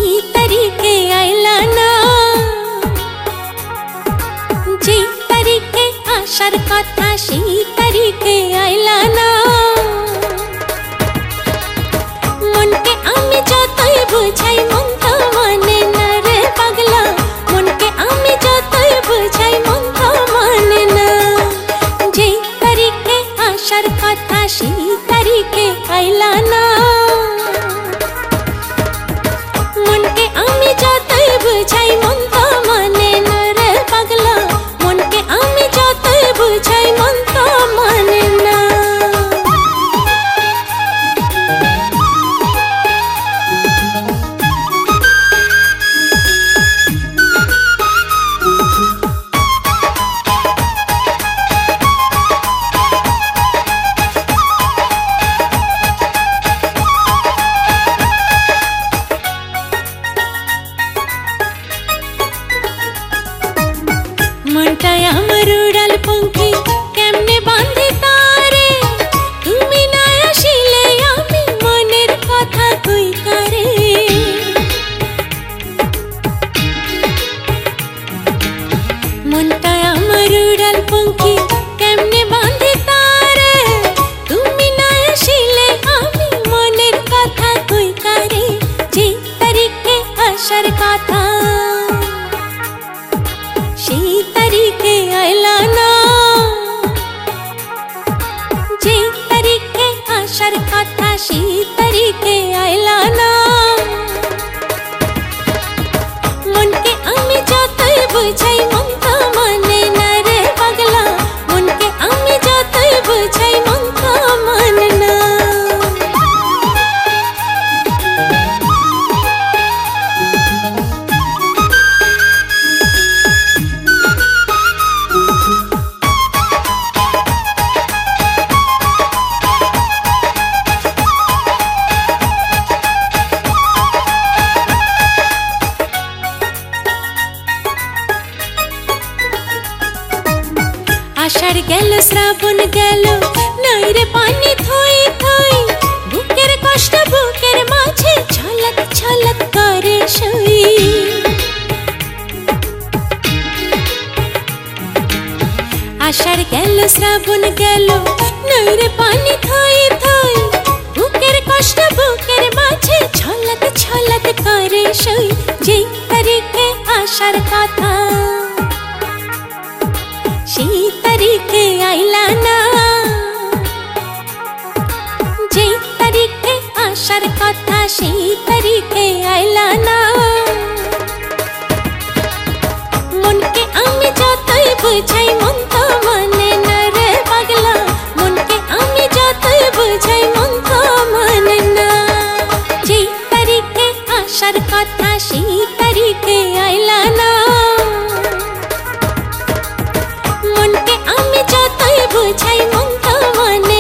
সেই তারিখে আইলা না, যে তারিখে আসার কথা সেই তারিখে আইলা না। মনকে আমি যতই বুঝাই মন তো মানে না রে পাগলা, মনকে আমি যতই বুঝাই মন তো মানে না। যে তারিখে আসার কথা সেই তারিখে আইলা না, মনকে আমি যতই বুঝাই মন তো মানে না রে পাগলা, মনকে আমি যতই বুঝাই মন তো মানে না। মনটায় আমার উড়াল পঙ্খী কেমনে বাঁধে তারে, তুমি না আসিলে আমি মনের কথা কই কারে। মনটায় আমার উড়াল পঙ্খী কেমনে বাঁধে তারে, তুমি না আসিলে আমি মনের কথা কই কারে। যে তারিখে আসার কথা সেই তারিখে আইলা না, যে তারিখে আসার কথা সেই তারিখে আইলা না। মনকে আমি যতই বুঝাই মন তো মানে না রে পাগলা, মনকে আমি যতই বুঝাই মন তো মানে না। আষাঢ় গেল শ্রাবণ গেল নাই রে পানি থই থই, বুকের কষ্ট বুকের মাঝে ছলক ছলক করে সই। আষাঢ় গেল শ্রাবণ গেল নাই রে পানি থই থই, বুকের কষ্ট বুকের মাঝে ছলক ছলক করে সই। যেই তারিখে আসার কথা সেই তারিখে আইলা না, যে তারিখে আসার কথা সেই তারিখে আইলা না। মনকে আমি যতই বুঝাই মন তো মানে না রে পাগলা, মনকে আমি যতই বুঝাই মন তো মানে না। যে তারিখে আসার কথা সেই তারিখে আইলা না, মনকে আমি যতই বুঝাই মন তো মানে